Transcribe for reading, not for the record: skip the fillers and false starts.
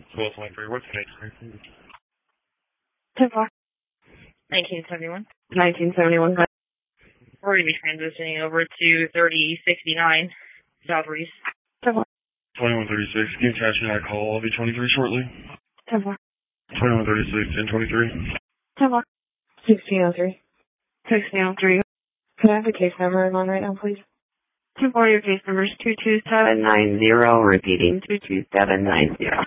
1223, what's the next name? 10 o'clock. 1971. 1971. We're going to be transitioning over to 3069 South Reese. 10 o'clock. 2136, can you attach me that call? I'll be 23 shortly. 10 o'clock. 2136, 1023. 10 o'clock. 1603. 1603. Can I have the case number I'm on right now, please? Your case number is 22790, repeating 22790.